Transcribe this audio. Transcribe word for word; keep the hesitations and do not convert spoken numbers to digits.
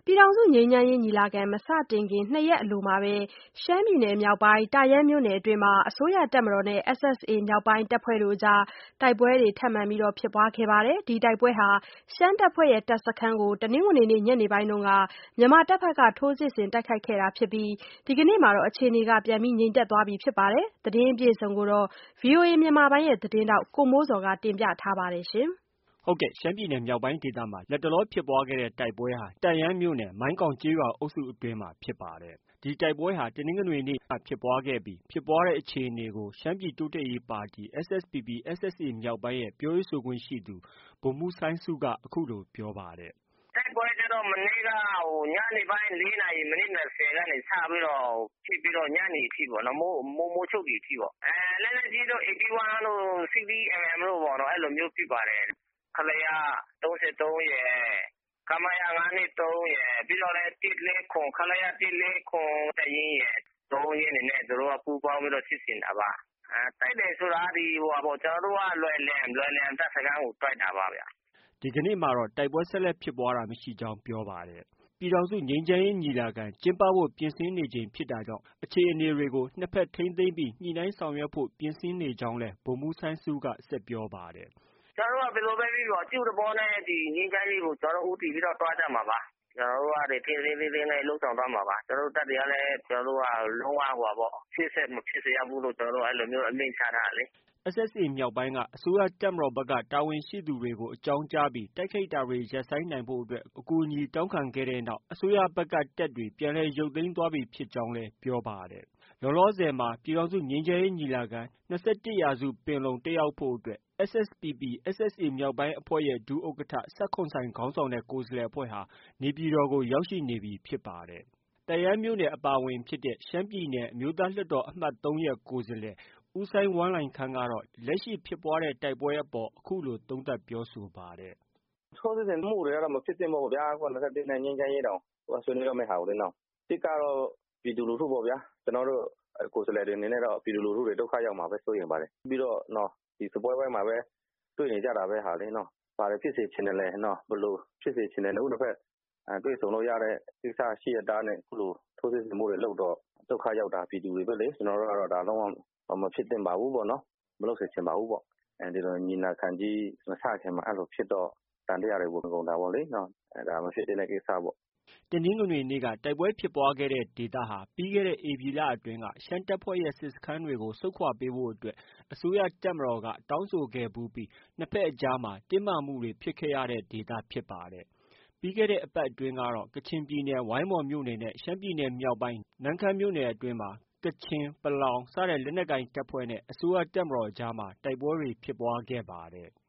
ပြည်ထောင်စုငြိမ်းချမ်းရေးညီလာခံမစတင်ခင်နှစ်ရက်အလိုမှာပဲရှမ်းပြည်နယ်မြောက်ပိုင်းတာယန်းမြို့နယ်အတွင်းမှာအစိုးရတပ်မတော်နဲ့ S S A မြောက်ပိုင်းတပ်ဖွဲ့တို့အကြားတိုက်ပွဲတွေထပ်မံဖြစ်ပွားခဲ့ပါတယ်။ ဒီတိုက်ပွဲဟာရှမ်းတပ်ဖွဲ့ရဲ့တပ်စခန်းကို တနင်္ဂနွေနေ့ညနေပိုင်းက မြန်မာတပ်ဘက်က ထိုးစစ်ဆင်တိုက်ခိုက်ခဲ့တာဖြစ်ပြီး ဒီကနေ့မှာတော့ အခြေအနေပြန်လည်ငြိမ်သက်သွားပြီဖြစ်ပါတယ်။ သတင်းအပြည့်အစုံကိုတော့ ဗွီအိုအေမြန်မာပိုင်းရဲ့သတင်းထောက် ကိုမိုးဇော်က တင်ပြထားပါတယ်။ဟုတ်ကဲ့ရှမ်းပြည်နယ်မြောက်ပိုင်းဒေသမှာလတ်တလောဖြစ်ပွားခဲ့တဲ့တိုက်ပွဲဟာတန့်ယန်းမြို့နယ်မိုင်းကောင်ကျေးရွာအုပ်စုအတွင်းမှာဖြစ်ပါတယ်။ ဒီတိုက်ပွဲဟာတနင်္ဂနွေနေ့ကဖြစ်ပွားခဲ့ပြီးဖြစ်ပွားတဲ့အခြေအနေကို ရှမ်းပြည်တိုးတက်ရေးပါတီ S S P P/S S A မြောက်ပိုင်းရဲ့ပြောရေးဆိုခွင့်ရှိသူ ဗိုလ်မှူးစိုင်းဆုက အခုလို ပြောပါတယ်။ “တိုက်ပွဲကတော့ မနေ့က ညနေပိုင်း လေးနာရီမိနစ်၂၀ကနေစပြီးတော့ ဖြစ်ပြီးတော့ ညနေအထိပေါ့နော်။ မိုးချုပ်သည်အထိပေါ့။ လက်နက်ကြီးတော့ eighty one တို့ sixty millimeter တို့ အဲလိုမျိုးပစ်ပါတယ်။ ခလရ ၃၃ရယ်၊ ခမရ ၅၂၃ရယ်၊ ပြီးတော့လည်း ၁၄၇ ခလရ ၁၄၇ တပ်ရင်းရယ် သုံးရင်းတွေနဲ့ သူတို့က ပူးပေါင်းပြီးတော့ စစ်ဆင်တာပါ။ တိုက်တယ်ဆိုတာက ကျနော်တို့က လွယ်လမ်တပ်စခန်းကို တိုက်တာပါဗျ။ ” ဒီကနေ့မှာတော့ တိုက်ပွဲဆက်လက်ဖြစ်ပွားတာမရှိကြောင်းပြောပါတယ်။ ပြည်ထောင်စုငြိမ်းချမ်းရေးညီလာခံကျင်းပဖို့ပြင်ဆင်နေချိန်ဖြစ်တာကြောင့်အခြေအနေတွေကို နှစ်ဘက်ထိန်းသိမ်းပြီးညှိနှိုင်းဆောင်ရွက်ဖို့ပြင်ဆင်နေကြောင်းလည်း ဗိုလ်မှူးစိုင်းဆုက ဆက်ပြောပါတယ်။ “ကျနော်တို့က ဘယ်လိုပဲဖြစ်ဖြစ် အပြုသဘောနဲ့ ငြိမ်းချမ်းရေးကို ဦးတည်ပြီးတော့ သွားကြမှာပါ။ ကျနော်တို့က ထိန်းထိန်းသိမ်းသိမ်းနဲ့ လုပ်ဆောင်သွားမှာပါ။ ကျနော်တို့တပ်တွေကလည်း လုံးဝရှေ့ဆက်မဖြစ်စေရဘူးလို့ အဲလိုမျိုးအမိန့်ချထားတာလေ။ ” S S A မြောက်ပိုင်းကအစိုးရတပ်မတော်ဘက်က တာဝန်ရှိသူတွေကို အကြောင်းကြားပြီးတိုက်ခိုက်တာတွေရပ်ဆိုင်းနိုင်ဖို့အတွက် အကူအညီတောင်းခံခဲ့တဲ့နောက် အစိုးရဘက်ကတပ်တွေ ပြန်လည်ရုပ်သိမ်းသွားပြီဖြစ်ကြောင်းလည်း ပြောပါတယ်။ လောလောဆယ်မှာ ပြည်ထောင်စုငြိမ်းချမ်းရေးညီလာခံ ၂၁ရာစုပင်လုံတက်ရောက်ဖို့အတွက် S S P P/S S A မြောက်ပိုင်းအဖွဲ့ရဲ့ ဒုဥက္ကဋ္ဌ စဝ်ခွန်ဆိုင်ခေါင်းဆောင်တဲ့ကိုယ်စားလှယ်အဖွဲ့ဟာ နေပြည်တော်ကို ရောက်ရှိနေပြီဖြစ်ပါတယ်။ တန့်ယန်းမြို့နယ်အပါအဝင်ဖြစ်တဲ့ ရှမ်းပြည်နယ်အမျိုးသားလွှတ်တော်အမှတ် ၃ရဲ့ ကိုယ်စားလှယ် ဦးစိုင်းဝမ်းလှိုင်ခန်းကတော့ လက်ရှိဖြစ်ပွားတဲ့တိုက်ပွဲအပေါ် အခုလို သုံးသပ်ပြောဆိုပါတယ်။ “ထိုးစစ်ဆင်မှုတွေကတော့ မဖြစ်သင့်ဘူးပေါ့ဗျာ။ ၂၁နဲ့ ငြိမ်းချမ်းရေးတောင် ဆွေးနွေးတော့မယ့်ဟာကိုလေ။ အဓိကတော့ ပြည်သူလူထုပေါ့ဗျာ။ ကျနော်တို့ ကိုယ်စားလှယ်တွေအနေနဲ့တော့ ပြည်သူလူထုတွေ ဒုက္ခရောက်မှာပဲ စိုးရိမ်ပါတယ်။ ပြီးတော့ ဒီစစ်ပွဲမှာပဲ တွေ့နေကြတာပဲဟာလေ။ ဘာတွေဖြစ်စေချင်တယ်လဲ။ ဘယ်လိုဖြစ်စေချင်တယ်။ နှစ်ဦးနှစ်ဘက်တွေ့ဆုံလို့ရတဲ့ကိစ္စရှိရဲ့သားနဲ့ အခုလို ထိုးစစ်ဆင်မှုတွေလုပ်တော့ ဒုက္ခရောက်တာ ပြည်သူတွေပဲလေ။ ကျနော်တို့ကတော့ ဒါလုံးဝမဖြစ်သင့်ပါဘူးပေါ့နော်။ မလုပ်စေချင်ပါဘူးပေါ့။ ဒီလိုညီလာခံကြီးမစခင်မှာ အဲလိုဖြစ်တော့ သံသယတွေဝင်ကုန်တာပေါ့လေ။ ဒါမဖြစ်သင့်တဲ့ကိစ္စပေါ့။ ” တနင်္ဂနွေနေ့က တိုက်ပွဲဖြစ်ပွားခဲ့တဲ့ဒေသဟာ ပြီးခဲ့တဲ့ဧပြီလအတွင်းက ရှမ်းတပ်ဖွဲ့ရဲ့ စစ်စခန်းတွေကို ဆုတ်ခွာပေးဖို့အတွက် အစိုးရတပ်မတော်က တောင်းဆိုခဲ့ဖူးပြီး နှစ်ဘက်အကြားမှာ တင်းမာမှုတွေဖြစ်ခဲ့ရတဲ့ဒေသဖြစ်ပါတယ်။ ပြီးခဲ့တဲ့အပတ်အတွင်းကတော့ ကချင်ပြည်နယ် ဝိုင်းမော်မြို့နယ်နဲ့ ရှမ်းပြည်နယ်မြောက်ပိုင်း နမ့်ခမ်းမြို့နယ်အတွင်းမှာ ကချင်၊ ပလောင် စတဲ့လက်နက်ကိုင်တပ်ဖွဲ့နဲ့ အစိုးရတပ်မတော်အကြားမှာ တိုက်ပွဲတွေ ဖြစ်ပွားခဲ့ပါတယ်။